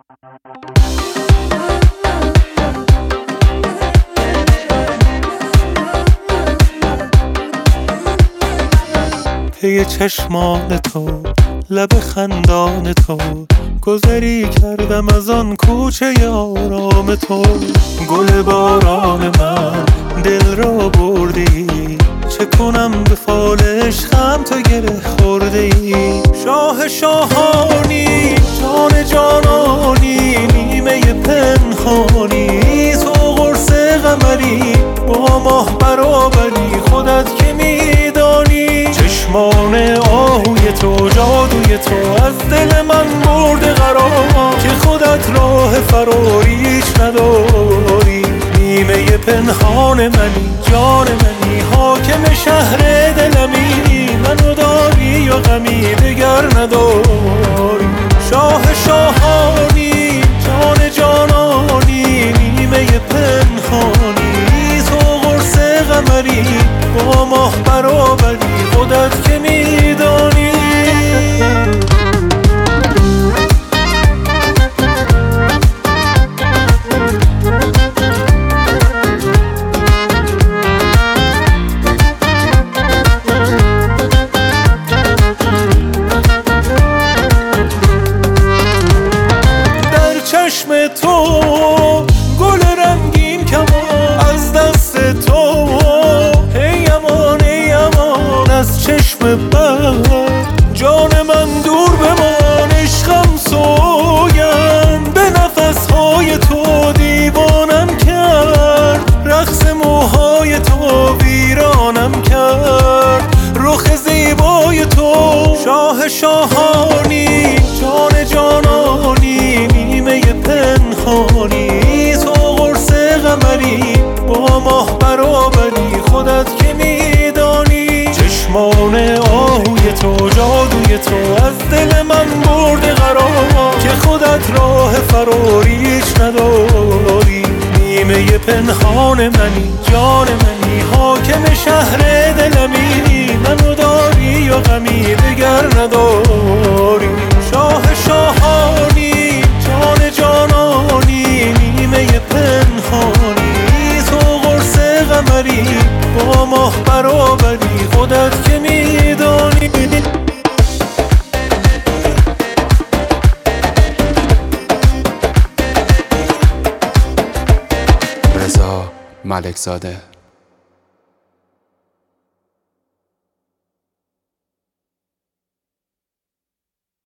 پی چشمان تو، لب خندان تو، گذری کردم از آن کوچه آرام تو. گل باران من دل را بردی، چه کنم به فال عشقم تو گره خورده ای. شاه شاهانی، جان جانانی، نیمه پنهانی، تو قرص قمری، با ماه برابری، خودت که میدانی. چشمان آهوی تو، جادوی تو از دل من برده قرار، که خودت راه فراریش نداری. نیمه پنهان منی، جان منی، حاکم شهر دلمی، منو داری و غمی دگر نداری. شاه شاهانی، جان جانانی، نیمه پنهانی، تو قرص قمری، با ماه برابری، خودت که میدانی. چشم تو گل رنگین کمان، از دست تو ای امان ای امان. از چشم بد جان من دور بمان، عشقم سوگند به نفسهای تو، دیوانم کرد رقص موهای تو، ویرانم کرد رخ زیبای تو. شاه شاهانی، جان جانانی، نیمه پنهانی، تو قرص قمری، با ماه برابری، خودت که میدانی. چشمان آهوی تو، جادوی تو از دل من برده قرار، که خودت راه فراریش نداری. نیمه پنهان منی، جان منی، حاکم شهر دلمی، منو داری و غمی دگر نداری. شاه شاهانی، جان جانانی، نیمه پنهانی، تو قرص قمری، با ماه برابری، خودت که میدانی. رضا ملکزاده.